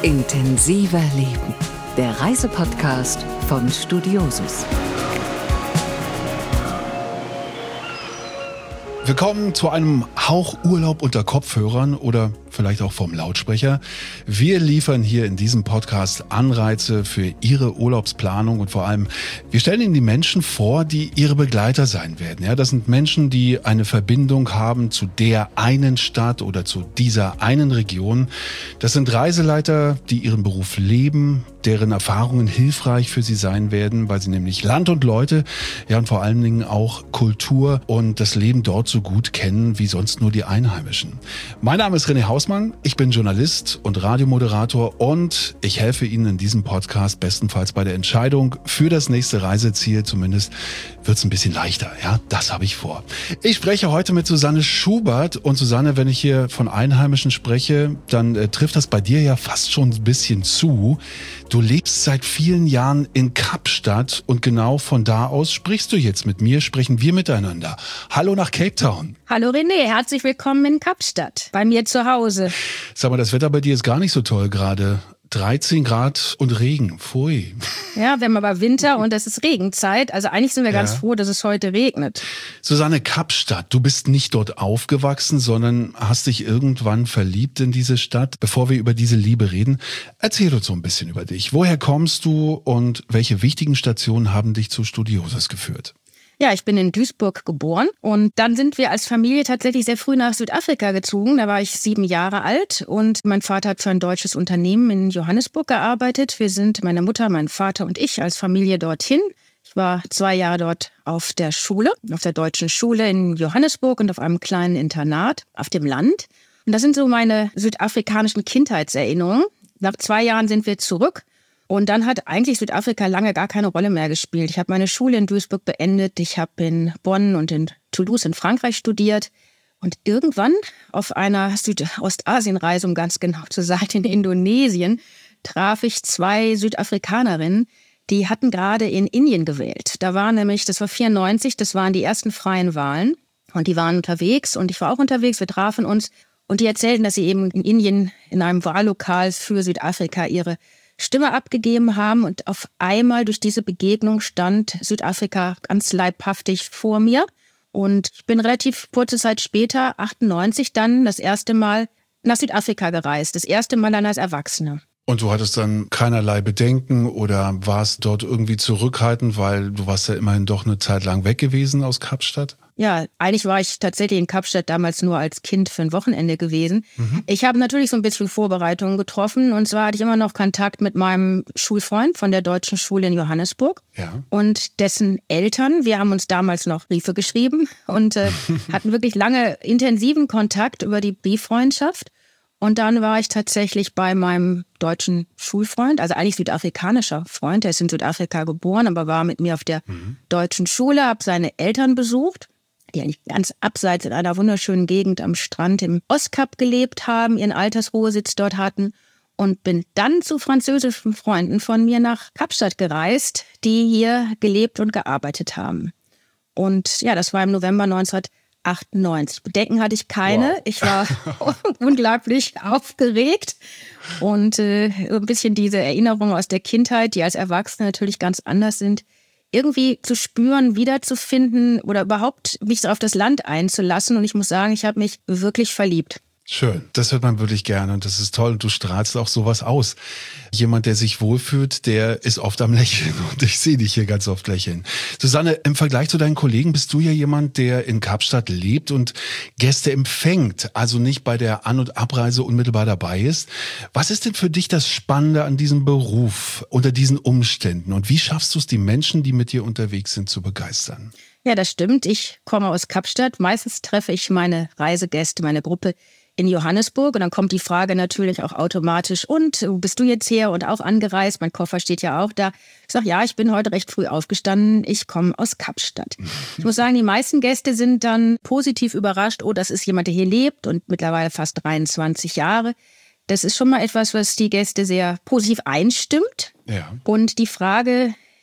Intensiver Leben, der Reisepodcast von Studiosus. Willkommen zu einem Hauch Urlaub unter Kopfhörern oder vielleicht auch vom Lautsprecher. Wir liefern hier in diesem Podcast Anreize für Ihre Urlaubsplanung und vor allem, wir stellen Ihnen die Menschen vor, die Ihre Begleiter sein werden. Ja, das sind Menschen, die eine Verbindung haben zu der einen Stadt oder zu dieser einen Region. Das sind Reiseleiter, die ihren Beruf leben, deren Erfahrungen hilfreich für sie sein werden, weil sie nämlich Land und Leute, ja und vor allen Dingen auch Kultur und das Leben dort so gut kennen wie sonst nur die Einheimischen. Mein Name ist René Hausmann, ich bin Journalist und Radiomoderator und ich helfe Ihnen in diesem Podcast bestenfalls bei der Entscheidung für das nächste Reiseziel. Zumindest wird es ein bisschen leichter, ja, das habe ich vor. Ich spreche heute mit Susanne Schubert und Susanne, wenn ich hier von Einheimischen spreche, dann trifft das bei dir ja fast schon ein bisschen zu. Du lebst seit vielen Jahren in Kapstadt und genau von da aus sprichst du jetzt mit mir, sprechen wir miteinander. Hallo nach Cape Town. Hallo René, herzlich willkommen in Kapstadt, bei mir zu Hause. Sag mal, das Wetter bei dir ist gar nicht so toll gerade. 13 Grad und Regen, pfui. Ja, wir haben aber Winter und es ist Regenzeit. Also eigentlich sind wir ganz froh, dass es heute regnet. Susanne, Kapstadt, du bist nicht dort aufgewachsen, sondern hast dich irgendwann verliebt in diese Stadt. Bevor wir über diese Liebe reden, erzähl uns so ein bisschen über dich. Woher kommst du und welche wichtigen Stationen haben dich zu Studiosus geführt? Ja, ich bin in Duisburg geboren und dann sind wir als Familie tatsächlich sehr früh nach Südafrika gezogen. Da war ich 7 Jahre alt und mein Vater hat für ein deutsches Unternehmen in Johannesburg gearbeitet. Wir sind, meine Mutter, mein Vater und ich als Familie dorthin. Ich war 2 Jahre dort auf der Schule, auf der deutschen Schule in Johannesburg und auf einem kleinen Internat auf dem Land. Und das sind so meine südafrikanischen Kindheitserinnerungen. Nach 2 Jahren sind wir zurück. Und dann hat eigentlich Südafrika lange gar keine Rolle mehr gespielt. Ich habe meine Schule in Duisburg beendet. Ich habe in Bonn und in Toulouse in Frankreich studiert. Und irgendwann auf einer Südostasienreise, um ganz genau zu sein, in Indonesien, traf ich 2 Südafrikanerinnen, die hatten gerade in Indien gewählt. Das war 1994, das waren die ersten freien Wahlen. Und die waren unterwegs und ich war auch unterwegs, wir trafen uns. Und die erzählten, dass sie eben in Indien in einem Wahllokal für Südafrika ihre Stimme abgegeben haben und auf einmal durch diese Begegnung stand Südafrika ganz leibhaftig vor mir. Und ich bin relativ kurze Zeit später, 98, dann das erste Mal nach Südafrika gereist. Das erste Mal dann als Erwachsene. Und du hattest dann keinerlei Bedenken oder warst dort irgendwie zurückhaltend, weil du warst ja immerhin doch eine Zeit lang weg gewesen aus Kapstadt? Ja, eigentlich war ich tatsächlich in Kapstadt damals nur als Kind für ein Wochenende gewesen. Ich habe natürlich so ein bisschen Vorbereitungen getroffen und zwar hatte ich immer noch Kontakt mit meinem Schulfreund von der deutschen Schule in Johannesburg und dessen Eltern. Wir haben uns damals noch Briefe geschrieben und hatten wirklich lange intensiven Kontakt über die Brieffreundschaft. Und dann war ich tatsächlich bei meinem deutschen Schulfreund, also eigentlich südafrikanischer Freund, der ist in Südafrika geboren, aber war mit mir auf der deutschen Schule, habe seine Eltern besucht, die eigentlich ganz abseits in einer wunderschönen Gegend am Strand im Ostkap gelebt haben, ihren Altersruhesitz dort hatten und bin dann zu französischen Freunden von mir nach Kapstadt gereist, die hier gelebt und gearbeitet haben. Und ja, das war im November 1998. Bedenken hatte ich keine. Wow. Ich war unglaublich aufgeregt und ein bisschen diese Erinnerungen aus der Kindheit, die als Erwachsene natürlich ganz anders sind, irgendwie zu spüren, wiederzufinden oder überhaupt mich auf das Land einzulassen. Und ich muss sagen, ich habe mich wirklich verliebt. Schön, das hört man wirklich gerne und das ist toll und du strahlst auch sowas aus. Jemand, der sich wohlfühlt, der ist oft am Lächeln und ich sehe dich hier ganz oft lächeln. Susanne, im Vergleich zu deinen Kollegen bist du ja jemand, der in Kapstadt lebt und Gäste empfängt, also nicht bei der An- und Abreise unmittelbar dabei ist. Was ist denn für dich das Spannende an diesem Beruf, unter diesen Umständen und wie schaffst du es, die Menschen, die mit dir unterwegs sind, zu begeistern? Ja, das stimmt. Ich komme aus Kapstadt. Meistens treffe ich meine Reisegäste, meine Gruppe in Johannesburg und dann kommt die Frage natürlich auch automatisch, und wo bist du jetzt her und auch angereist? Mein Koffer steht ja auch da. Ich sage, ja, ich bin heute recht früh aufgestanden, ich komme aus Kapstadt. Ich muss sagen, die meisten Gäste sind dann positiv überrascht, oh, das ist jemand, der hier lebt und mittlerweile fast 23 Jahre. Das ist schon mal etwas, was die Gäste sehr positiv einstimmt. Ja. Und die Frage,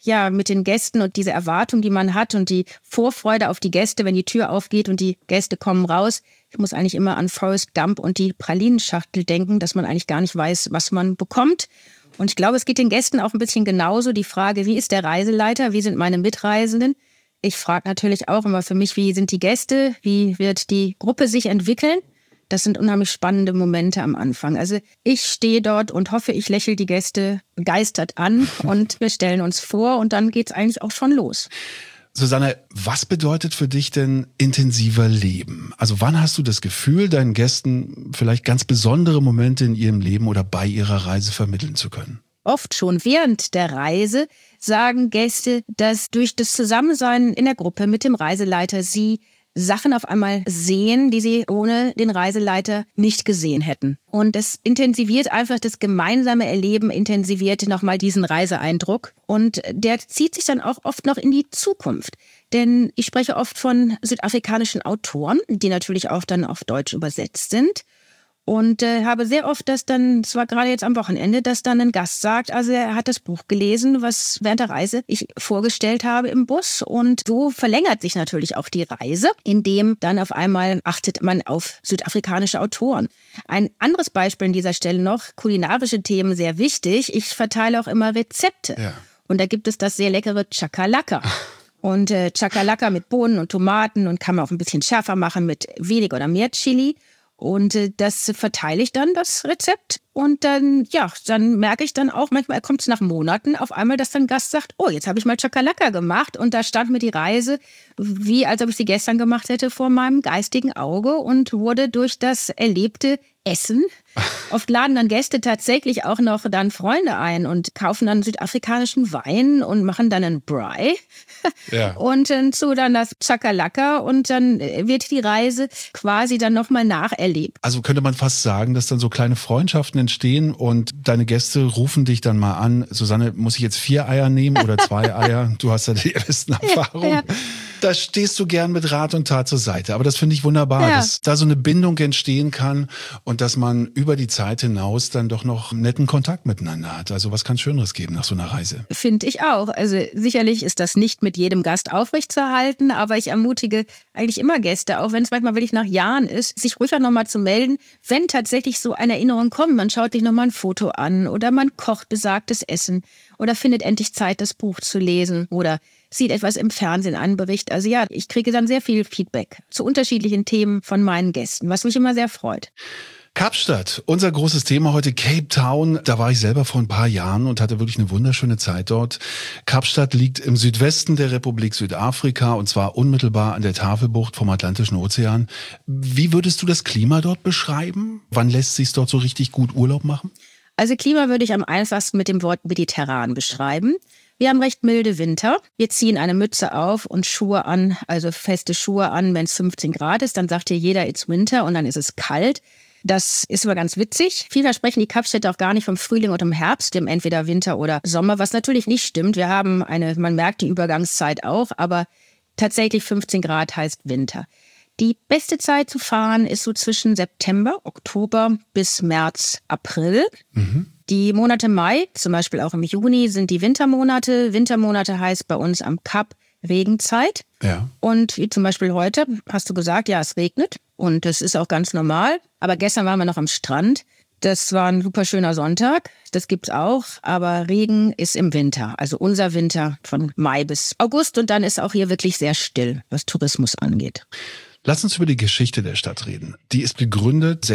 ja, mit den Gästen und diese Erwartung, die man hat und die Vorfreude auf die Gäste, wenn die Tür aufgeht und die Gäste kommen raus. Ich muss eigentlich immer an Forrest Gump und die Pralinenschachtel denken, dass man eigentlich gar nicht weiß, was man bekommt. Und ich glaube, es geht den Gästen auch ein bisschen genauso. Die Frage, wie ist der Reiseleiter, wie sind meine Mitreisenden? Ich frage natürlich auch immer für mich, wie sind die Gäste, wie wird die Gruppe sich entwickeln? Das sind unheimlich spannende Momente am Anfang. Also ich stehe dort und hoffe, ich lächle die Gäste begeistert an und wir stellen uns vor und dann geht's eigentlich auch schon los. Susanne, was bedeutet für dich denn intensiver Leben? Also wann hast du das Gefühl, deinen Gästen vielleicht ganz besondere Momente in ihrem Leben oder bei ihrer Reise vermitteln zu können? Oft schon während der Reise sagen Gäste, dass durch das Zusammensein in der Gruppe mit dem Reiseleiter sie Sachen auf einmal sehen, die sie ohne den Reiseleiter nicht gesehen hätten. Und es intensiviert einfach das gemeinsame Erleben, intensiviert nochmal diesen Reiseeindruck. Und der zieht sich dann auch oft noch in die Zukunft. Denn ich spreche oft von südafrikanischen Autoren, die natürlich auch dann auf Deutsch übersetzt sind. Und habe sehr oft das war gerade jetzt am Wochenende, dass dann ein Gast sagt, also er hat das Buch gelesen, was während der Reise ich vorgestellt habe im Bus. Und so verlängert sich natürlich auch die Reise, indem dann auf einmal achtet man auf südafrikanische Autoren. Ein anderes Beispiel an dieser Stelle noch, kulinarische Themen sehr wichtig. Ich verteile auch immer Rezepte. Ja. Und da gibt es das sehr leckere Chakalaka. Und Chakalaka mit Bohnen und Tomaten und kann man auch ein bisschen schärfer machen mit wenig oder mehr Chili. Und das verteile ich dann, das Rezept. Und dann merke ich dann auch, manchmal kommt es nach Monaten auf einmal, dass dann ein Gast sagt, oh, jetzt habe ich mal Chakalaka gemacht. Und da stand mir die Reise, wie als ob ich sie gestern gemacht hätte, vor meinem geistigen Auge und wurde durch das erlebte Essen. Oft laden dann Gäste tatsächlich auch noch dann Freunde ein und kaufen dann südafrikanischen Wein und machen dann einen Braai. Ja. Und dazu dann das Chakalaka und dann wird die Reise quasi dann nochmal nacherlebt. Also könnte man fast sagen, dass dann so kleine Freundschaften entstehen und deine Gäste rufen dich dann mal an. Susanne, muss ich jetzt 4 Eier nehmen oder 2 Eier? Du hast ja die besten Erfahrungen. Ja. Da stehst du gern mit Rat und Tat zur Seite. Aber das finde ich wunderbar, dass da so eine Bindung entstehen kann und dass man über die Zeit hinaus dann doch noch netten Kontakt miteinander hat. Also was kann Schöneres geben nach so einer Reise? Finde ich auch. Also sicherlich ist das nicht mit jedem Gast aufrechtzuerhalten, aber ich ermutige eigentlich immer Gäste, auch wenn es manchmal wirklich nach Jahren ist, sich ruhig auch nochmal zu melden, wenn tatsächlich so eine Erinnerung kommt. Man schaut sich nochmal ein Foto an oder man kocht besagtes Essen oder findet endlich Zeit, das Buch zu lesen oder sieht etwas im Fernsehen an, Bericht. Also ja, ich kriege dann sehr viel Feedback zu unterschiedlichen Themen von meinen Gästen, was mich immer sehr freut. Kapstadt, unser großes Thema heute, Cape Town. Da war ich selber vor ein paar Jahren und hatte wirklich eine wunderschöne Zeit dort. Kapstadt liegt im Südwesten der Republik Südafrika und zwar unmittelbar an der Tafelbucht vom Atlantischen Ozean. Wie würdest du das Klima dort beschreiben? Wann lässt sich dort so richtig gut Urlaub machen? Also Klima würde ich am einfachsten mit dem Wort mediterran beschreiben. Wir haben recht milde Winter. Wir ziehen eine Mütze auf und Schuhe an, also feste Schuhe an, wenn es 15 Grad ist. Dann sagt hier jeder, it's winter und dann ist es kalt. Das ist aber ganz witzig. Viel versprechen die Kapstädter auch gar nicht vom Frühling und im Herbst, dem entweder Winter oder Sommer, was natürlich nicht stimmt. Wir haben man merkt die Übergangszeit auch, aber tatsächlich 15 Grad heißt Winter. Die beste Zeit zu fahren ist so zwischen September, Oktober bis März, April. Mhm. Die Monate Mai, zum Beispiel auch im Juni, sind die Wintermonate. Wintermonate heißt bei uns am Kap Regenzeit. Ja. Und wie zum Beispiel heute, hast du gesagt, ja, es regnet. Und das ist auch ganz normal. Aber gestern waren wir noch am Strand. Das war ein super schöner Sonntag. Das gibt's auch. Aber Regen ist im Winter. Also unser Winter von Mai bis August. Und dann ist auch hier wirklich sehr still, was Tourismus angeht. Lass uns über die Geschichte der Stadt reden. Die ist gegründet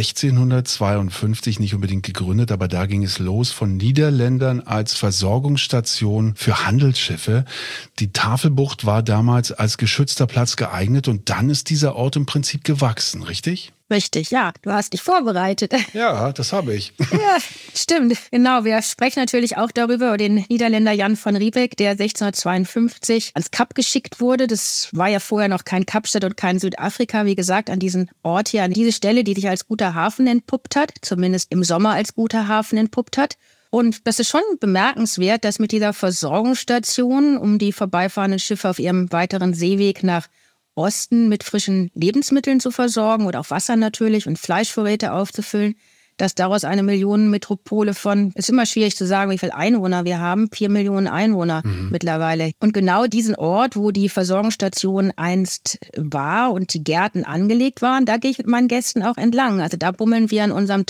1652, nicht unbedingt gegründet, aber da ging es los von Niederländern als Versorgungsstation für Handelsschiffe. Die Tafelbucht war damals als geschützter Platz geeignet und dann ist dieser Ort im Prinzip gewachsen, richtig? Richtig, ja. Du hast dich vorbereitet. Ja, das habe ich. Ja, stimmt. Genau, wir sprechen natürlich auch darüber, über den Niederländer Jan van Riebeeck, der 1652 ans Kap geschickt wurde. Das war ja vorher noch kein Kapstadt und kein Südafrika. Wie gesagt, an diesen Ort hier, an diese Stelle, die sich als guter Hafen entpuppt hat, zumindest im Sommer als guter Hafen entpuppt hat. Und das ist schon bemerkenswert, dass mit dieser Versorgungsstation, um die vorbeifahrenden Schiffe auf ihrem weiteren Seeweg nach Osten mit frischen Lebensmitteln zu versorgen oder auch Wasser natürlich und Fleischvorräte aufzufüllen, dass daraus eine Millionenmetropole von, ist immer schwierig zu sagen, wie viele Einwohner wir haben, 4 Millionen Einwohner mittlerweile. Und genau diesen Ort, wo die Versorgungsstation einst war und die Gärten angelegt waren, da gehe ich mit meinen Gästen auch entlang. Also da bummeln wir an unserem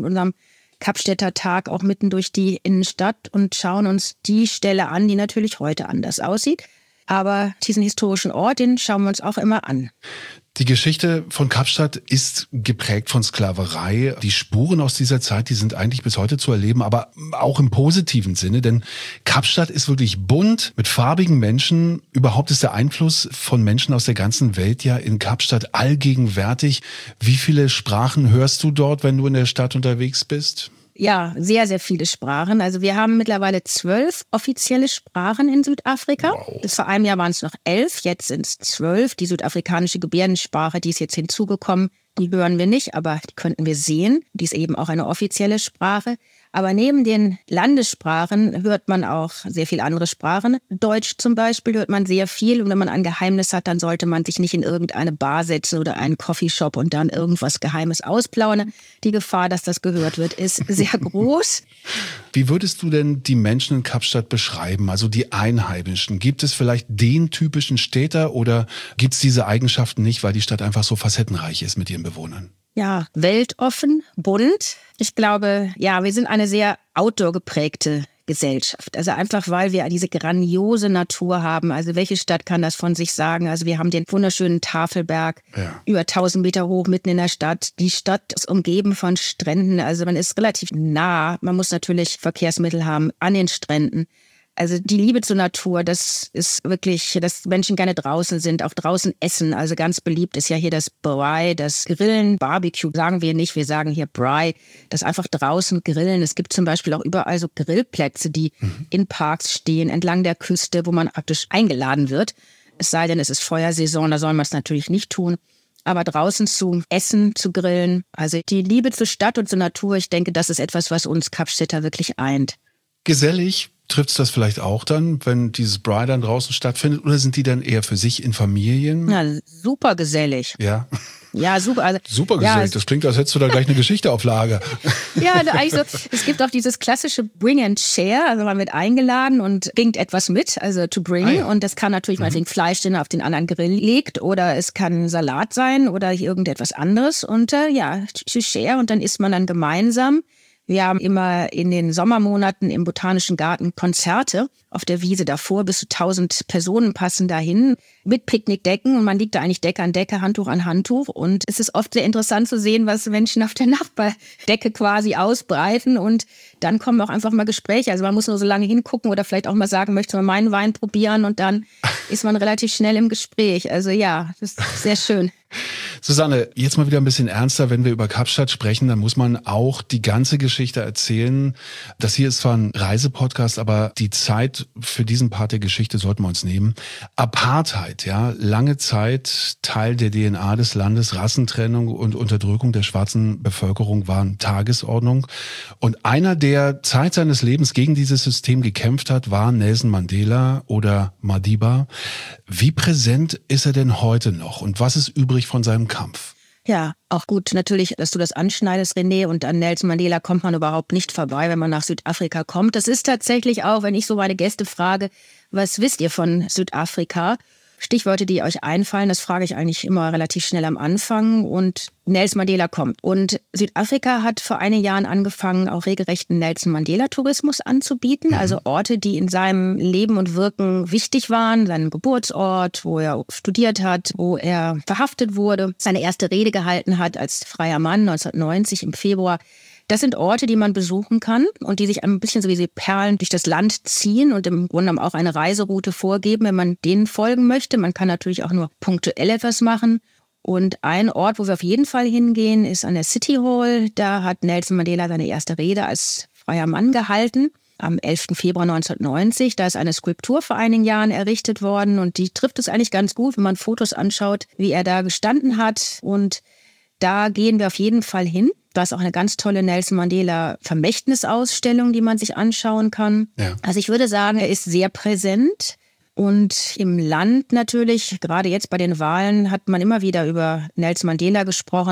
Kapstädter Tag auch mitten durch die Innenstadt und schauen uns die Stelle an, die natürlich heute anders aussieht. Aber diesen historischen Ort, den schauen wir uns auch immer an. Die Geschichte von Kapstadt ist geprägt von Sklaverei. Die Spuren aus dieser Zeit, die sind eigentlich bis heute zu erleben, aber auch im positiven Sinne, denn Kapstadt ist wirklich bunt mit farbigen Menschen. Überhaupt ist der Einfluss von Menschen aus der ganzen Welt ja in Kapstadt allgegenwärtig. Wie viele Sprachen hörst du dort, wenn du in der Stadt unterwegs bist? Ja, sehr, sehr viele Sprachen. Also wir haben mittlerweile 12 offizielle Sprachen in Südafrika. Wow. Bis vor einem Jahr waren es noch 11, jetzt sind es 12. Die südafrikanische Gebärdensprache, die ist jetzt hinzugekommen, die hören wir nicht, aber die könnten wir sehen. Die ist eben auch eine offizielle Sprache. Aber neben den Landessprachen hört man auch sehr viel andere Sprachen. Deutsch zum Beispiel hört man sehr viel. Und wenn man ein Geheimnis hat, dann sollte man sich nicht in irgendeine Bar setzen oder einen Coffeeshop und dann irgendwas Geheimes ausplaudern. Die Gefahr, dass das gehört wird, ist sehr groß. Wie würdest du denn die Menschen in Kapstadt beschreiben, also die Einheimischen? Gibt es vielleicht den typischen Städter oder gibt es diese Eigenschaften nicht, weil die Stadt einfach so facettenreich ist mit ihren Bewohnern? Ja, weltoffen, bunt. Ich glaube, ja, wir sind eine sehr outdoor-geprägte Gesellschaft. Also einfach, weil wir diese grandiose Natur haben. Also welche Stadt kann das von sich sagen? Also wir haben den wunderschönen Tafelberg, über 1000 Meter hoch, mitten in der Stadt. Die Stadt ist umgeben von Stränden. Also man ist relativ nah. Man muss natürlich Verkehrsmittel haben an den Stränden. Also die Liebe zur Natur, das ist wirklich, dass Menschen gerne draußen sind, auch draußen essen. Also ganz beliebt ist ja hier das Braai, das Grillen, Barbecue sagen wir nicht, wir sagen hier Braai, das einfach draußen grillen. Es gibt zum Beispiel auch überall so Grillplätze, die in Parks stehen, entlang der Küste, wo man praktisch eingeladen wird. Es sei denn, es ist Feuersaison, da soll man es natürlich nicht tun. Aber draußen zu essen, zu grillen, also die Liebe zur Stadt und zur Natur, ich denke, das ist etwas, was uns Kapstädter wirklich eint. Gesellig trifft es das vielleicht auch dann, wenn dieses Braai dann draußen stattfindet? Oder sind die dann eher für sich in Familien? Ja, super gesellig. Ja. Ja, super. Also, super gesellig. Das klingt, als hättest du da gleich eine Geschichte auf Lager. Ja, eigentlich so. Es gibt auch dieses klassische Bring and Share. Also man wird eingeladen und bringt etwas mit, also to bring. Ah, ja. Und das kann natürlich mal den Fleisch, den er auf den anderen Grill legt. Oder es kann Salat sein oder irgendetwas anderes. Und ja, to share. Und dann isst man dann gemeinsam. Wir haben immer in den Sommermonaten im Botanischen Garten Konzerte auf der Wiese davor. Bis zu 1000 Personen passen dahin mit Picknickdecken und man liegt da eigentlich Decke an Decke, Handtuch an Handtuch. Und es ist oft sehr interessant zu sehen, was Menschen auf der Nachbardecke quasi ausbreiten. Und dann kommen auch einfach mal Gespräche. Also man muss nur so lange hingucken oder vielleicht auch mal sagen, möchte man meinen Wein probieren? Und dann ist man relativ schnell im Gespräch. Also ja, das ist sehr schön. Susanne, jetzt mal wieder ein bisschen ernster, wenn wir über Kapstadt sprechen, dann muss man auch die ganze Geschichte erzählen. Das hier ist zwar ein Reisepodcast, aber die Zeit für diesen Part der Geschichte sollten wir uns nehmen. Apartheid, ja, lange Zeit Teil der DNA des Landes, Rassentrennung und Unterdrückung der schwarzen Bevölkerung waren Tagesordnung. Und einer, der Zeit seines Lebens gegen dieses System gekämpft hat, war Nelson Mandela oder Madiba. Wie präsent ist er denn heute noch und was ist übrig von seinem Kampf? Ja, auch gut natürlich, dass du das anschneidest, René. Und an Nelson Mandela kommt man überhaupt nicht vorbei, wenn man nach Südafrika kommt. Das ist tatsächlich auch, wenn ich so meine Gäste frage, was wisst ihr von Südafrika? Stichworte, die euch einfallen, das frage ich eigentlich immer relativ schnell am Anfang. Und Nelson Mandela kommt. Und Südafrika hat vor einigen Jahren angefangen, auch regelrechten Nelson-Mandela-Tourismus anzubieten. Also Orte, die in seinem Leben und Wirken wichtig waren. Seinen Geburtsort, wo er studiert hat, wo er verhaftet wurde, seine erste Rede gehalten hat als freier Mann 1990 im Februar. Das sind Orte, die man besuchen kann und die sich ein bisschen so wie sie Perlen durch das Land ziehen und im Grunde auch eine Reiseroute vorgeben, wenn man denen folgen möchte. Man kann natürlich auch nur punktuell etwas machen. Und ein Ort, wo wir auf jeden Fall hingehen, ist an der City Hall. Da hat Nelson Mandela seine erste Rede als freier Mann gehalten. Am 11. Februar 1990. Da ist eine Skulptur vor einigen Jahren errichtet worden. Und die trifft es eigentlich ganz gut, wenn man Fotos anschaut, wie er da gestanden hat. Und da gehen wir auf jeden Fall hin. Da ist auch eine ganz tolle Nelson Mandela Vermächtnisausstellung, die man sich anschauen kann. Ja. Also ich würde sagen, er ist sehr präsent. Und im Land natürlich, gerade jetzt bei den Wahlen, hat man immer wieder über Nelson Mandela gesprochen.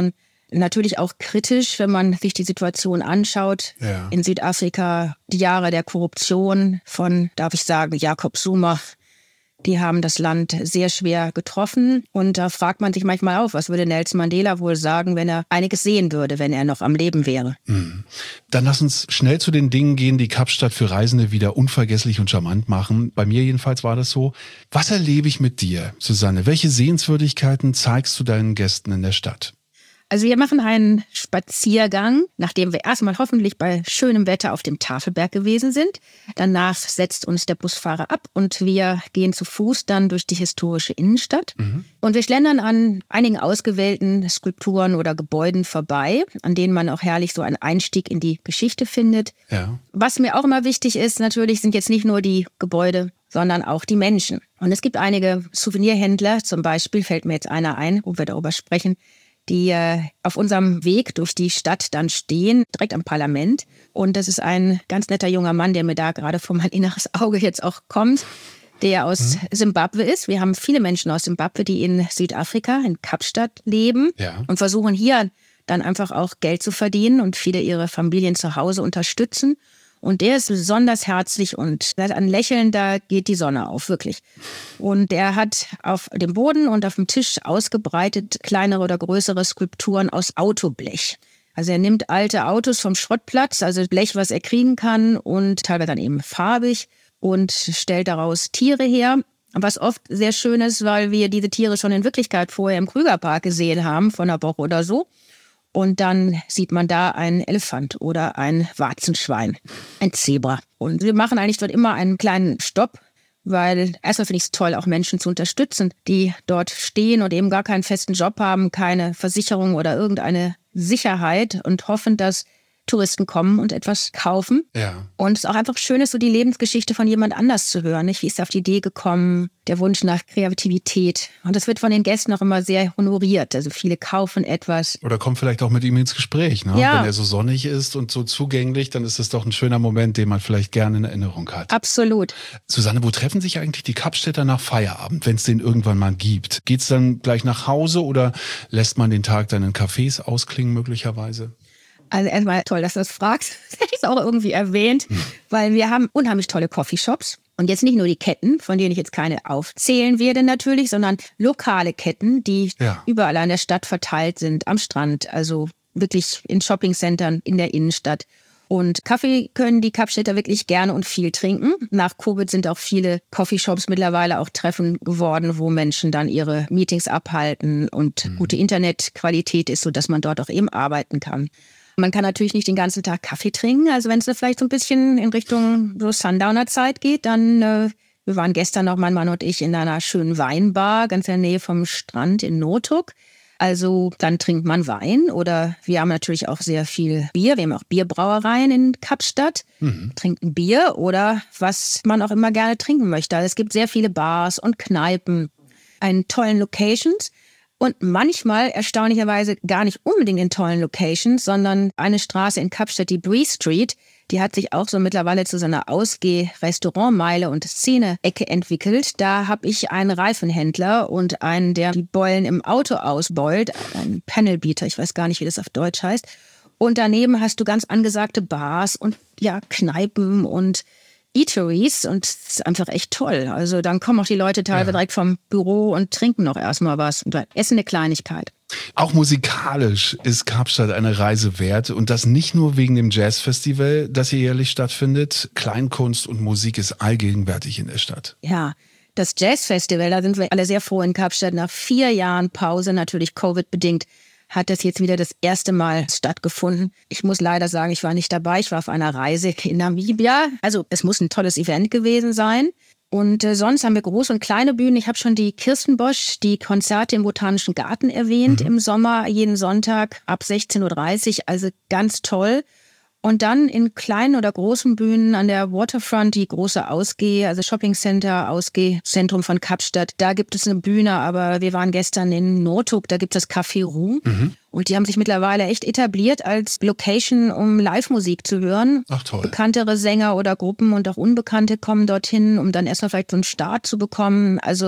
Natürlich auch kritisch, wenn man sich die Situation anschaut. Ja. In Südafrika, die Jahre der Korruption von, darf ich sagen, Jacob Zuma, die haben das Land sehr schwer getroffen. Und da fragt man sich manchmal auch, was würde Nelson Mandela wohl sagen, wenn er einiges sehen würde, wenn er noch am Leben wäre. Dann lass uns schnell zu den Dingen gehen, die Kapstadt für Reisende wieder unvergesslich und charmant machen. Bei mir jedenfalls war das so. Was erlebe ich mit dir, Susanne? Welche Sehenswürdigkeiten zeigst du deinen Gästen in der Stadt? Also wir machen einen Spaziergang, nachdem wir erstmal hoffentlich bei schönem Wetter auf dem Tafelberg gewesen sind. Danach setzt uns der Busfahrer ab und wir gehen zu Fuß dann durch die historische Innenstadt. Und wir schlendern an einigen ausgewählten Skulpturen oder Gebäuden vorbei, an denen man auch herrlich so einen Einstieg in die Geschichte findet. Ja. Was mir auch immer wichtig ist, natürlich sind jetzt nicht nur die Gebäude, sondern auch die Menschen. Und es gibt einige Souvenirhändler, zum Beispiel fällt mir jetzt einer ein, wo wir darüber sprechen, die auf unserem Weg durch die Stadt dann stehen, direkt am Parlament. Und das ist ein ganz netter junger Mann, der mir da gerade vor mein inneres Auge jetzt auch kommt, der aus Simbabwe ist. Wir haben viele Menschen aus Simbabwe, die in Südafrika, in Kapstadt leben und versuchen hier dann einfach auch Geld zu verdienen und viele ihre Familien zu Hause unterstützen. Und der ist besonders herzlich und hat ein Lächeln, da geht die Sonne auf, wirklich. Und er hat auf dem Boden und auf dem Tisch ausgebreitet kleinere oder größere Skulpturen aus Autoblech. Also er nimmt alte Autos vom Schrottplatz, also Blech, was er kriegen kann und teilweise dann eben farbig und stellt daraus Tiere her. Was oft sehr schön ist, weil wir diese Tiere schon in Wirklichkeit vorher im Krügerpark gesehen haben, vor einer Woche oder so. Und dann sieht man da einen Elefant oder ein Warzenschwein, ein Zebra. Und wir machen eigentlich dort immer einen kleinen Stopp, weil erstmal finde ich es toll, auch Menschen zu unterstützen, die dort stehen und eben gar keinen festen Job haben, keine Versicherung oder irgendeine Sicherheit und hoffen, dass Touristen kommen und etwas kaufen. Ja. Und es ist auch einfach schön, ist so die Lebensgeschichte von jemand anders zu hören. Nicht? Wie ist er auf die Idee gekommen? Der Wunsch nach Kreativität. Und das wird von den Gästen auch immer sehr honoriert. Also viele kaufen etwas. Oder kommen vielleicht auch mit ihm ins Gespräch. Ne? Ja. Wenn er so sonnig ist und so zugänglich, dann ist es doch ein schöner Moment, den man vielleicht gerne in Erinnerung hat. Absolut. Susanne, wo treffen sich eigentlich die Kapstädter nach Feierabend, wenn es den irgendwann mal gibt? Geht's dann gleich nach Hause oder lässt man den Tag dann in Cafés ausklingen möglicherweise? Also erstmal toll, dass du das fragst. Das hätte ich auch irgendwie erwähnt, weil wir haben unheimlich tolle Coffeeshops. Und jetzt nicht nur die Ketten, von denen ich jetzt keine aufzählen werde natürlich, sondern lokale Ketten, die überall in der Stadt verteilt sind, am Strand, also wirklich in Shoppingcentern, in der Innenstadt. Und Kaffee können die Kapstädter wirklich gerne und viel trinken. Nach Covid sind auch viele Coffeeshops mittlerweile auch Treffen geworden, wo Menschen dann ihre Meetings abhalten und gute Internetqualität ist, sodass man dort auch eben arbeiten kann. Man kann natürlich nicht den ganzen Tag Kaffee trinken. Also wenn es vielleicht so ein bisschen in Richtung so Sundowner-Zeit geht, dann, wir waren gestern noch, mein Mann und ich, in einer schönen Weinbar, ganz in der Nähe vom Strand in Notuk. Also dann trinkt man Wein oder wir haben natürlich auch sehr viel Bier. Wir haben auch Bierbrauereien in Kapstadt, trinken Bier oder was man auch immer gerne trinken möchte. Also es gibt sehr viele Bars und Kneipen in tollen Locations. Und manchmal erstaunlicherweise gar nicht unbedingt in tollen Locations, sondern eine Straße in Kapstadt, die Bree Street, die hat sich auch so mittlerweile zu so einer Ausgeh-Restaurantmeile und Szene-Ecke entwickelt. Da habe ich einen Reifenhändler und einen, der die Beulen im Auto ausbeult, einen Panelbeater, ich weiß gar nicht, wie das auf Deutsch heißt. Und daneben hast du ganz angesagte Bars und ja, Kneipen und Eateries und es ist einfach echt toll. Also dann kommen auch die Leute teilweise direkt vom Büro und trinken noch erstmal was und essen eine Kleinigkeit. Auch musikalisch ist Kapstadt eine Reise wert und das nicht nur wegen dem Jazzfestival, das hier jährlich stattfindet. Kleinkunst und Musik ist allgegenwärtig in der Stadt. Ja, das Jazzfestival, da sind wir alle sehr froh in Kapstadt. Nach 4 Jahren Pause, natürlich Covid-bedingt, hat das jetzt wieder das erste Mal stattgefunden. Ich muss leider sagen, ich war nicht dabei. Ich war auf einer Reise in Namibia. Also es muss ein tolles Event gewesen sein. Und sonst haben wir große und kleine Bühnen. Ich habe schon die Kirstenbosch, die Konzerte im Botanischen Garten erwähnt im Sommer, jeden Sonntag ab 16:30 Uhr. Also ganz toll. Und dann in kleinen oder großen Bühnen an der Waterfront, die große Ausgeh, also Shoppingcenter, Ausgehzentrum von Kapstadt. Da gibt es eine Bühne, aber wir waren gestern in Notuk, da gibt es das Café Roux. Und die haben sich mittlerweile echt etabliert als Location, um Live-Musik zu hören. Ach toll. Bekanntere Sänger oder Gruppen und auch Unbekannte kommen dorthin, um dann erstmal vielleicht so einen Start zu bekommen. Also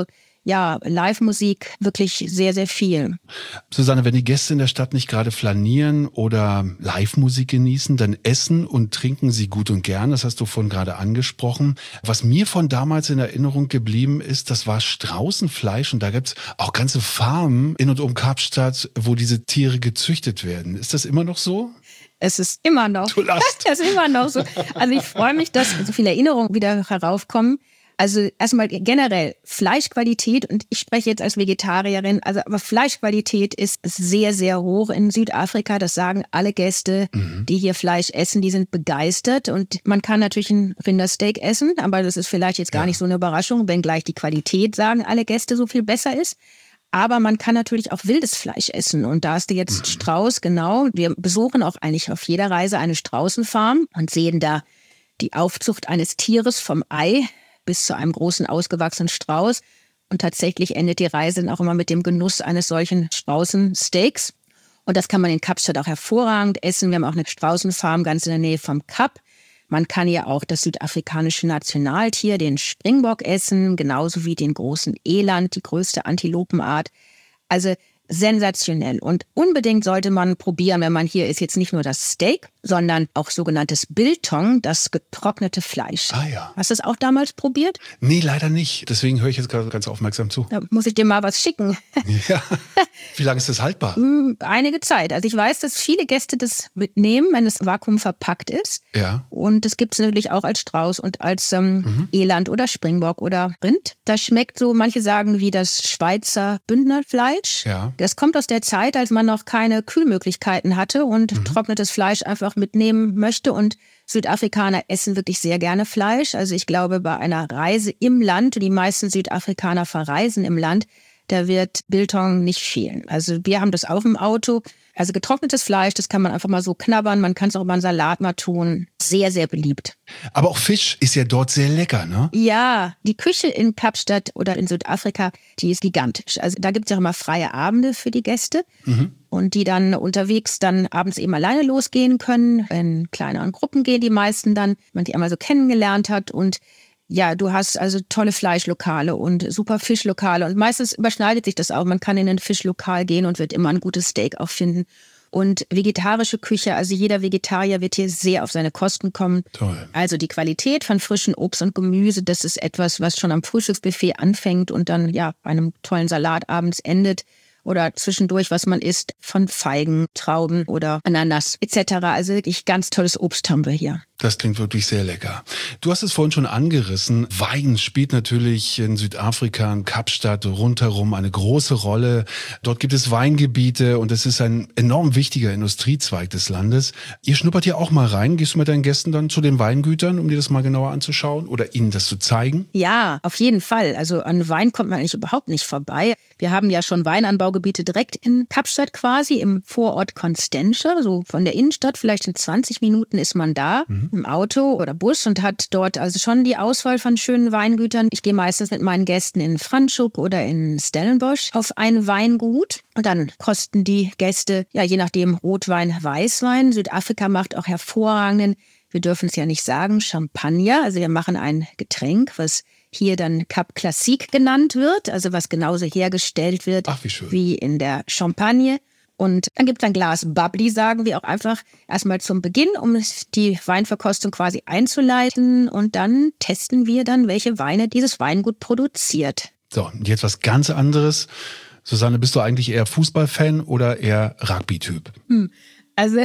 ja, Live-Musik wirklich sehr, sehr viel. Susanne, wenn die Gäste in der Stadt nicht gerade flanieren oder Live-Musik genießen, dann essen und trinken sie gut und gern. Das hast du vorhin gerade angesprochen. Was mir von damals in Erinnerung geblieben ist, das war Straußenfleisch. Und da gibt's auch ganze Farmen in und um Kapstadt, wo diese Tiere gezüchtet werden. Ist das immer noch so? Es ist immer noch. Du lachst. Es ist immer noch so. Also ich freue mich, dass so viele Erinnerungen wieder heraufkommen. Also erstmal generell Fleischqualität, und ich spreche jetzt als Vegetarierin, also aber Fleischqualität ist sehr, sehr hoch in Südafrika. Das sagen alle Gäste, die hier Fleisch essen, die sind begeistert. Und man kann natürlich ein Rindersteak essen, aber das ist vielleicht jetzt gar nicht so eine Überraschung, wenngleich die Qualität, sagen alle Gäste, so viel besser ist. Aber man kann natürlich auch wildes Fleisch essen. Und da hast du jetzt Strauß, genau. Wir besuchen auch eigentlich auf jeder Reise eine Straußenfarm und sehen da die Aufzucht eines Tieres vom Ei bis zu einem großen ausgewachsenen Strauß. Und tatsächlich endet die Reise dann auch immer mit dem Genuss eines solchen Straußensteaks. Und das kann man in Kapstadt auch hervorragend essen. Wir haben auch eine Straußenfarm ganz in der Nähe vom Kap. Man kann ja auch das südafrikanische Nationaltier, den Springbock, essen, genauso wie den großen Eland, die größte Antilopenart. Also sensationell. Und unbedingt sollte man probieren, wenn man hier ist, jetzt nicht nur das Steak, sondern auch sogenanntes Biltong, das getrocknete Fleisch. Ah ja. Hast du es auch damals probiert? Nee, leider nicht. Deswegen höre ich jetzt gerade ganz aufmerksam zu. Da muss ich dir mal was schicken. Ja. Wie lange ist das haltbar? Einige Zeit. Also ich weiß, dass viele Gäste das mitnehmen, wenn es vakuumverpackt ist. Ja. Und das gibt es natürlich auch als Strauß und als Eland oder Springbock oder Rind. Das schmeckt so, manche sagen, wie das Schweizer Bündnerfleisch. Ja. Das kommt aus der Zeit, als man noch keine Kühlmöglichkeiten hatte und trocknetes Fleisch einfach mitnehmen möchte. Und Südafrikaner essen wirklich sehr gerne Fleisch. Also ich glaube, bei einer Reise im Land, die meisten Südafrikaner verreisen im Land, da wird Biltong nicht fehlen. Also wir haben das auch im Auto. Also getrocknetes Fleisch, das kann man einfach mal so knabbern. Man kann es auch über einen Salat mal tun. Sehr, sehr beliebt. Aber auch Fisch ist ja dort sehr lecker, ne? Ja, die Küche in Kapstadt oder in Südafrika, die ist gigantisch. Also da gibt es ja auch immer freie Abende für die Gäste. Und die dann unterwegs dann abends eben alleine losgehen können. In kleineren Gruppen gehen die meisten dann, wenn man die einmal so kennengelernt hat. Und ja, du hast also tolle Fleischlokale und super Fischlokale. Und meistens überschneidet sich das auch. Man kann in ein Fischlokal gehen und wird immer ein gutes Steak auch finden. Und vegetarische Küche, also jeder Vegetarier wird hier sehr auf seine Kosten kommen. Toll. Also die Qualität von frischen Obst und Gemüse, das ist etwas, was schon am Frühstücksbuffet anfängt und dann ja bei einem tollen Salat abends endet. Oder zwischendurch, was man isst, von Feigen, Trauben oder Ananas etc. Also wirklich ganz tolles Obst haben wir hier. Das klingt wirklich sehr lecker. Du hast es vorhin schon angerissen. Wein spielt natürlich in Südafrika, in Kapstadt rundherum eine große Rolle. Dort gibt es Weingebiete und es ist ein enorm wichtiger Industriezweig des Landes. Ihr schnuppert hier auch mal rein. Gehst du mit deinen Gästen dann zu den Weingütern, um dir das mal genauer anzuschauen oder ihnen das zu zeigen? Ja, auf jeden Fall. Also an Wein kommt man eigentlich überhaupt nicht vorbei. Wir haben ja schon Weinanbaugebiete direkt in Kapstadt quasi, im Vorort Constantia, so von der Innenstadt. Vielleicht in 20 Minuten ist man da. Im Auto oder Bus und hat dort also schon die Auswahl von schönen Weingütern. Ich gehe meistens mit meinen Gästen in Franschhoek oder in Stellenbosch auf ein Weingut und dann kosten die Gäste, ja je nachdem, Rotwein, Weißwein. Südafrika macht auch hervorragenden, wir dürfen es ja nicht sagen, Champagner. Also wir machen ein Getränk, was hier dann Cap Classique genannt wird, also was genauso hergestellt wird wie in der Champagne. Und dann gibt es ein Glas Bubbly, sagen wir auch einfach erstmal zum Beginn, um die Weinverkostung quasi einzuleiten. Und dann testen wir dann, welche Weine dieses Weingut produziert. So, und jetzt was ganz anderes. Susanne, bist du eigentlich eher Fußballfan oder eher Rugby-Typ? Also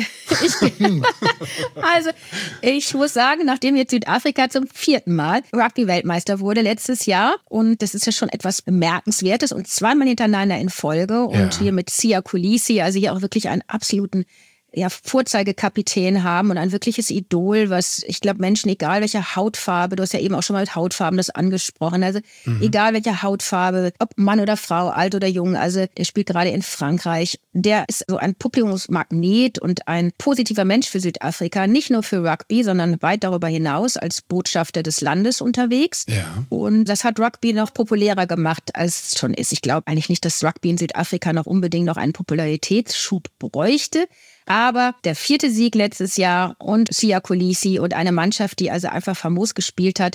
ich muss sagen, nachdem jetzt Südafrika zum 4. Mal Rugby-Weltmeister wurde letztes Jahr, und das ist ja schon etwas Bemerkenswertes und zweimal hintereinander in Folge und hier mit Siya Kolisi, also hier auch wirklich einen absoluten Vorzeigekapitän haben und ein wirkliches Idol, was ich glaube Menschen, egal welche Hautfarbe, du hast ja eben auch schon mal mit Hautfarben das angesprochen, also egal welche Hautfarbe, ob Mann oder Frau, alt oder jung, also der spielt gerade in Frankreich, der ist so ein Publikumsmagnet und ein positiver Mensch für Südafrika, nicht nur für Rugby, sondern weit darüber hinaus als Botschafter des Landes unterwegs. Und das hat Rugby noch populärer gemacht, als es schon ist. Ich glaube eigentlich nicht, dass Rugby in Südafrika noch unbedingt noch einen Popularitätsschub bräuchte. Aber der 4. Sieg letztes Jahr und Siya Kolisi und eine Mannschaft, die also einfach famos gespielt hat.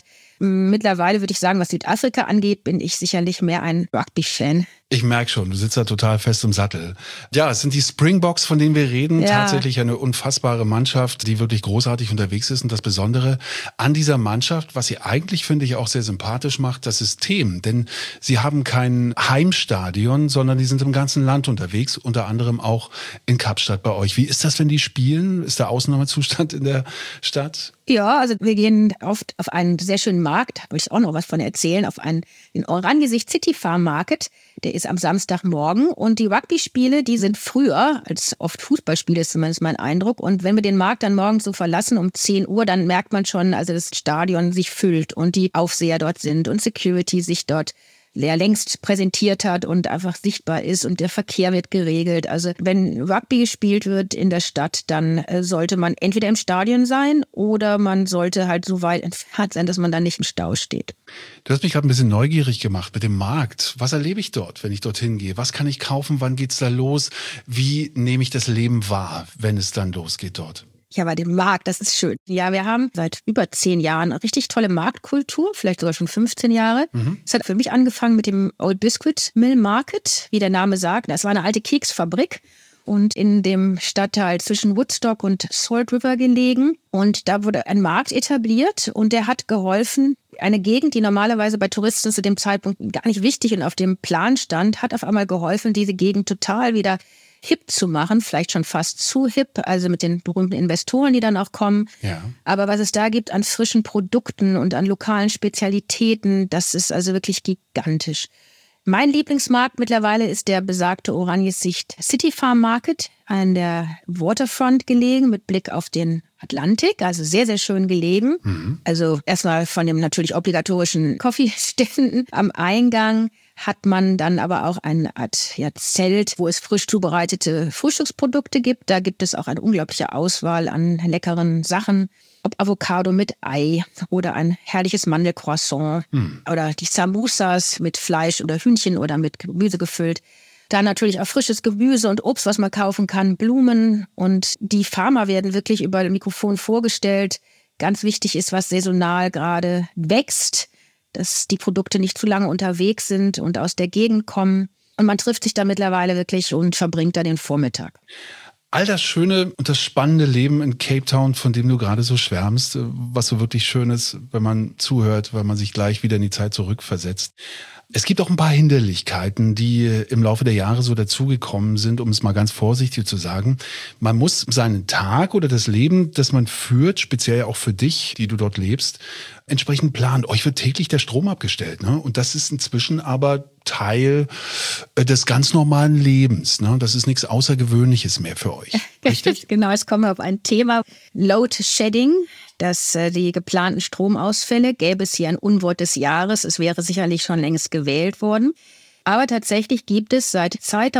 Mittlerweile würde ich sagen, was Südafrika angeht, bin ich sicherlich mehr ein Rugby-Fan. Ich merke schon, du sitzt da total fest im Sattel. Ja, es sind die Springboks, von denen wir reden. Ja. Tatsächlich eine unfassbare Mannschaft, die wirklich großartig unterwegs ist. Und das Besondere an dieser Mannschaft, was sie eigentlich, finde ich, auch sehr sympathisch macht, das System. Denn sie haben kein Heimstadion, sondern die sind im ganzen Land unterwegs, unter anderem auch in Kapstadt bei euch. Wie ist das, wenn die spielen? Ist der Ausnahmezustand in der Stadt? Ja, also wir gehen oft auf einen sehr schönen Markt, da wollte ich auch noch was von erzählen, auf den Oraniensicht City Farm Market. Der ist am Samstagmorgen und die Rugby-Spiele, die sind früher als oft Fußballspiele, ist zumindest mein Eindruck. Und wenn wir den Markt dann morgens so verlassen um 10 Uhr, dann merkt man schon, also das Stadion sich füllt und die Aufseher dort sind und Security sich dort längst präsentiert hat und einfach sichtbar ist und der Verkehr wird geregelt. Also wenn Rugby gespielt wird in der Stadt, dann sollte man entweder im Stadion sein oder man sollte halt so weit entfernt sein, dass man dann nicht im Stau steht. Du hast mich gerade ein bisschen neugierig gemacht mit dem Markt. Was erlebe ich dort, wenn ich dorthin gehe? Was kann ich kaufen? Wann geht's da los? Wie nehme ich das Leben wahr, wenn es dann losgeht dort? Ja, bei dem Markt, das ist schön. Ja, wir haben seit über 10 Jahren eine richtig tolle Marktkultur, vielleicht sogar schon 15 Jahre. Es hat für mich angefangen mit dem Old Biscuit Mill Market, wie der Name sagt. Das war eine alte Keksfabrik und in dem Stadtteil zwischen Woodstock und Salt River gelegen. Und da wurde ein Markt etabliert und der hat geholfen, eine Gegend, die normalerweise bei Touristen zu dem Zeitpunkt gar nicht wichtig und auf dem Plan stand, hat auf einmal geholfen, diese Gegend total wieder hip zu machen, vielleicht schon fast zu hip, also mit den berühmten Investoren, die dann auch kommen. Ja. Aber was es da gibt an frischen Produkten und an lokalen Spezialitäten, das ist also wirklich gigantisch. Mein Lieblingsmarkt mittlerweile ist der besagte Oraniensicht City Farm Market an der Waterfront gelegen mit Blick auf den Atlantik, also sehr, sehr schön gelegen. Also erstmal von dem natürlich obligatorischen Coffeeständen am Eingang hat man dann aber auch eine Art Zelt, wo es frisch zubereitete Frühstücksprodukte gibt. Da gibt es auch eine unglaubliche Auswahl an leckeren Sachen. Ob Avocado mit Ei oder ein herrliches Mandelcroissant oder die Samosas mit Fleisch oder Hühnchen oder mit Gemüse gefüllt. Dann natürlich auch frisches Gemüse und Obst, was man kaufen kann, Blumen. Und die Farmer werden wirklich über das Mikrofon vorgestellt. Ganz wichtig ist, was saisonal gerade wächst, dass die Produkte nicht zu lange unterwegs sind und aus der Gegend kommen. Und man trifft sich da mittlerweile wirklich und verbringt da den Vormittag. All das schöne und das spannende Leben in Cape Town, von dem du gerade so schwärmst, was so wirklich schön ist, wenn man zuhört, weil man sich gleich wieder in die Zeit zurückversetzt. Es gibt auch ein paar Hinderlichkeiten, die im Laufe der Jahre so dazugekommen sind, um es mal ganz vorsichtig zu sagen. Man muss seinen Tag oder das Leben, das man führt, speziell auch für dich, die du dort lebst, entsprechend planen. Euch wird täglich der Strom abgestellt, ne? Und das ist inzwischen aber Teil des ganz normalen Lebens, ne? Das ist nichts Außergewöhnliches mehr für euch. Richtig? Genau, es kommen wir auf ein Thema Load Shedding. Dass die geplanten Stromausfälle, gäbe es hier ein Unwort des Jahres, es wäre sicherlich schon längst gewählt worden. Aber tatsächlich gibt es seit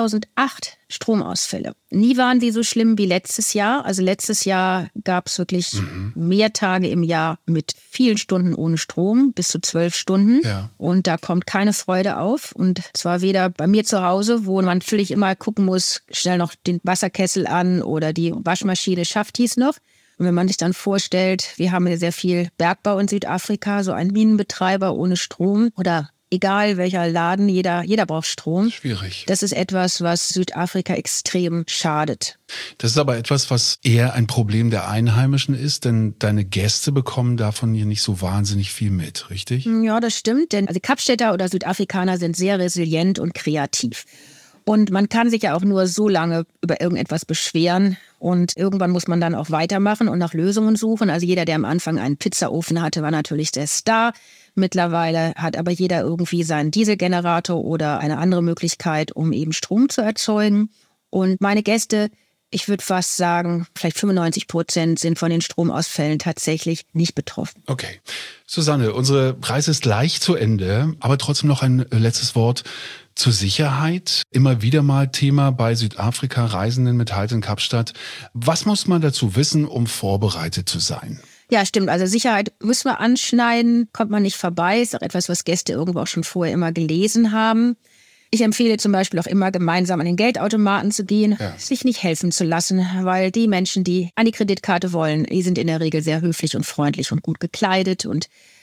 2008 Stromausfälle. Nie waren die so schlimm wie letztes Jahr. Also letztes Jahr gab es wirklich mehr Tage im Jahr mit vielen Stunden ohne Strom, bis zu 12 Stunden. Ja. Und da kommt keine Freude auf. Und zwar weder bei mir zu Hause, wo man natürlich immer gucken muss, schnell noch den Wasserkessel an oder die Waschmaschine schafft dies noch. Und wenn man sich dann vorstellt, wir haben ja sehr viel Bergbau in Südafrika, so ein Minenbetreiber ohne Strom oder egal welcher Laden, jeder braucht Strom. Schwierig. Das ist etwas, was Südafrika extrem schadet. Das ist aber etwas, was eher ein Problem der Einheimischen ist, denn deine Gäste bekommen davon hier nicht so wahnsinnig viel mit, richtig? Ja, das stimmt, denn die Kapstädter oder Südafrikaner sind sehr resilient und kreativ. Und man kann sich ja auch nur so lange über irgendetwas beschweren. Und irgendwann muss man dann auch weitermachen und nach Lösungen suchen. Also jeder, der am Anfang einen Pizzaofen hatte, war natürlich der Star. Mittlerweile hat aber jeder irgendwie seinen Dieselgenerator oder eine andere Möglichkeit, um eben Strom zu erzeugen. Und meine Gäste, ich würde fast sagen, vielleicht 95% sind von den Stromausfällen tatsächlich nicht betroffen. Okay. Susanne, unsere Reise ist gleich zu Ende, aber trotzdem noch ein letztes Wort zur Sicherheit. Immer wieder mal Thema bei Südafrika-Reisenden mit Halt in Kapstadt. Was muss man dazu wissen, um vorbereitet zu sein? Ja, stimmt. Also Sicherheit müssen wir anschneiden, kommt man nicht vorbei. Ist auch etwas, was Gäste irgendwo auch schon vorher immer gelesen haben. Ich empfehle zum Beispiel auch immer, gemeinsam an den Geldautomaten zu gehen, sich nicht helfen zu lassen, weil die Menschen, die an die Kreditkarte wollen, die sind in der Regel sehr höflich und freundlich und gut gekleidet und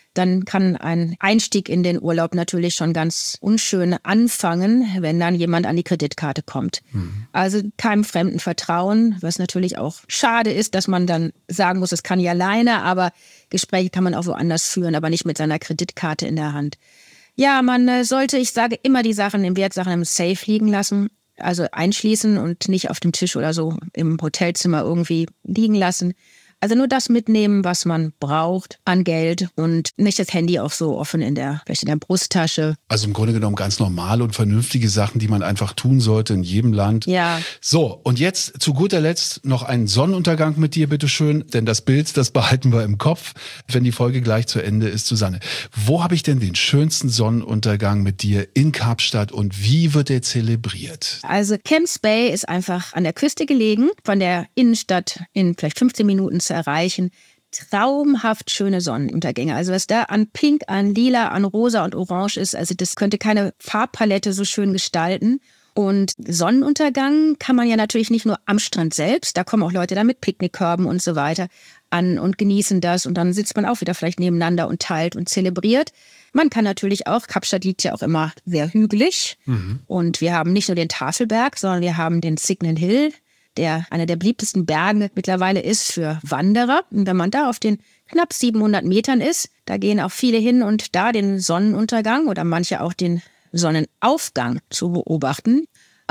dann kann ein Einstieg in den Urlaub natürlich schon ganz unschön anfangen, wenn dann jemand an die Kreditkarte kommt. Also keinem Fremden vertrauen, was natürlich auch schade ist, dass man dann sagen muss, es kann ich alleine, aber Gespräche kann man auch woanders führen, aber nicht mit seiner Kreditkarte in der Hand. Ja, man sollte, ich sage immer, die Sachen im Wertsachen im Safe liegen lassen, also einschließen und nicht auf dem Tisch oder so im Hotelzimmer irgendwie liegen lassen. Also nur das mitnehmen, was man braucht an Geld und nicht das Handy auch so offen vielleicht in der Brusttasche. Also im Grunde genommen ganz normale und vernünftige Sachen, die man einfach tun sollte in jedem Land. Ja. So, und jetzt zu guter Letzt noch einen Sonnenuntergang mit dir, bitteschön. Denn das Bild, das behalten wir im Kopf, wenn die Folge gleich zu Ende ist, Susanne. Wo habe ich denn den schönsten Sonnenuntergang mit dir in Kapstadt und wie wird er zelebriert? Also Camps Bay ist einfach an der Küste gelegen, von der Innenstadt in vielleicht 15 Minuten zu erreichen. Traumhaft schöne Sonnenuntergänge. Also was da an Pink, an Lila, an Rosa und Orange ist, also das könnte keine Farbpalette so schön gestalten. Und Sonnenuntergang kann man ja natürlich nicht nur am Strand selbst, da kommen auch Leute dann mit Picknickkörben und so weiter an und genießen das. Und dann sitzt man auch wieder vielleicht nebeneinander und teilt und zelebriert. Man kann natürlich auch, Kapstadt liegt ja auch immer sehr hügelig. Und wir haben nicht nur den Tafelberg, sondern wir haben den Signal Hill, der einer der beliebtesten Berge mittlerweile ist für Wanderer. Und wenn man da auf den knapp 700 Metern ist, da gehen auch viele hin und da den Sonnenuntergang oder manche auch den Sonnenaufgang zu beobachten.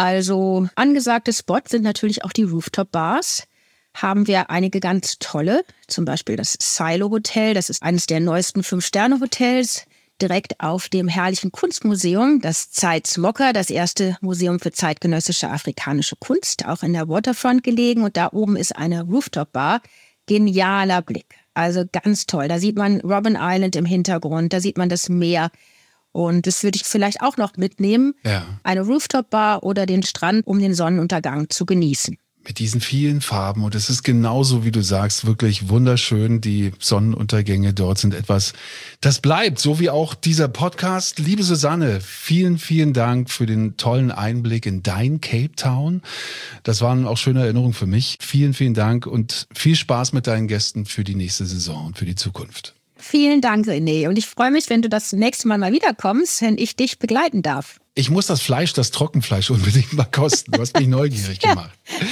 Also angesagte Spots sind natürlich auch die Rooftop-Bars. Haben wir einige ganz tolle, zum Beispiel das Silo Hotel, das ist eines der neuesten 5-Sterne-Hotels, direkt auf dem herrlichen Kunstmuseum, das Zeitz-Mokka, das erste Museum für zeitgenössische afrikanische Kunst, auch in der Waterfront gelegen. Und da oben ist eine Rooftop-Bar. Genialer Blick, also ganz toll. Da sieht man Robben Island im Hintergrund, da sieht man das Meer. Und das würde ich vielleicht auch noch mitnehmen, eine Rooftop-Bar oder den Strand, um den Sonnenuntergang zu genießen. Mit diesen vielen Farben und es ist genauso, wie du sagst, wirklich wunderschön. Die Sonnenuntergänge dort sind etwas, das bleibt, so wie auch dieser Podcast. Liebe Susanne, vielen, vielen Dank für den tollen Einblick in dein Cape Town. Das waren auch schöne Erinnerungen für mich. Vielen, vielen Dank und viel Spaß mit deinen Gästen für die nächste Saison und für die Zukunft. Vielen Dank, René. Und ich freue mich, wenn du das nächste Mal wiederkommst, wenn ich dich begleiten darf. Ich muss das Trockenfleisch unbedingt mal kosten. Du hast mich neugierig gemacht.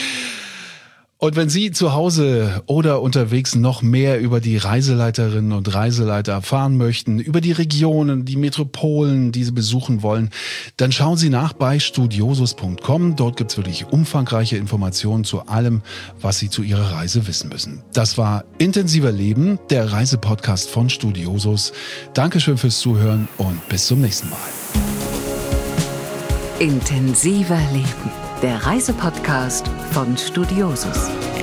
Und wenn Sie zu Hause oder unterwegs noch mehr über die Reiseleiterinnen und Reiseleiter erfahren möchten, über die Regionen, die Metropolen, die Sie besuchen wollen, dann schauen Sie nach bei studiosus.com. Dort gibt's wirklich umfangreiche Informationen zu allem, was Sie zu Ihrer Reise wissen müssen. Das war Intensiver Leben, der Reisepodcast von Studiosus. Dankeschön fürs Zuhören und bis zum nächsten Mal. Intensiver Leben, der Reisepodcast von Studiosus.